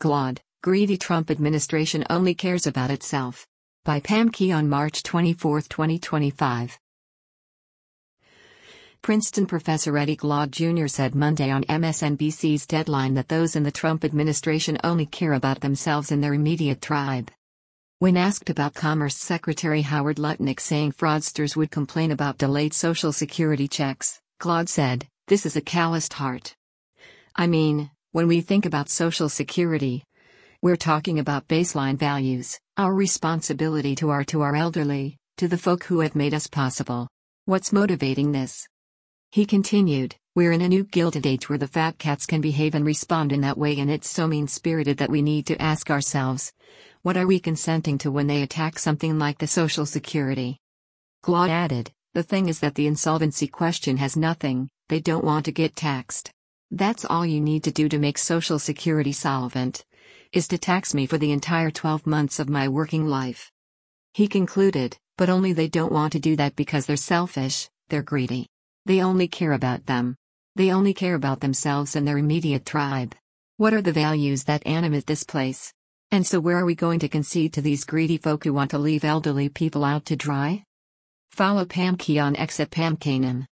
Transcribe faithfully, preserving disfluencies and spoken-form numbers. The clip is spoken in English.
Claude, greedy Trump administration only cares about itself. By Pam Key on March twenty-fourth, twenty twenty-five. Princeton professor Eddie Glaude Junior said Monday on M S N B C's Deadline that those in the Trump administration only care about themselves and their immediate tribe. When asked about Commerce Secretary Howard Lutnick saying fraudsters would complain about delayed Social Security checks, Glaude said, "This is a calloused heart. I mean, when we think about Social Security, we're talking about baseline values, our responsibility to our to our elderly, to the folk who have made us possible. What's motivating this?" He continued, "We're in a new Gilded Age where the fat cats can behave and respond in that way, and it's so mean-spirited that we need to ask ourselves, what are we consenting to when they attack something like the Social Security?" Glaude added, "The thing is that the insolvency question has nothing, they don't want to get taxed. That's all you need to do to make Social Security solvent, is to tax me for the entire twelve months of my working life." He concluded, "But only they don't want to do that because they're selfish, they're greedy. They only care about them. They only care about themselves and their immediate tribe. What are the values that animate this place? And so where are we going to concede to these greedy folk who want to leave elderly people out to dry?" Follow Pam Key on X at Pam Kanem.